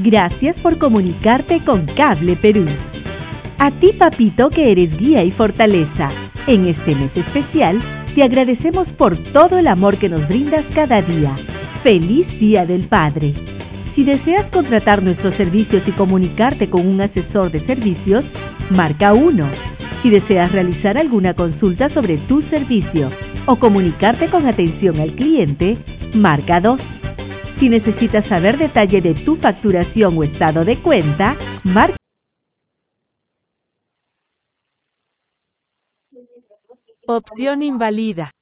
Gracias por comunicarte con Cable Perú. A ti, papito, que eres guía y fortaleza. En este mes especial, te agradecemos por todo el amor que nos brindas cada día. ¡Feliz Día del Padre! Si deseas contratar nuestros servicios y comunicarte con un asesor de servicios, marca 1. Si deseas realizar alguna consulta sobre tu servicio o comunicarte con atención al cliente, marca 2. Si necesitas saber detalle de tu facturación o estado de cuenta, marca. Opción invalida.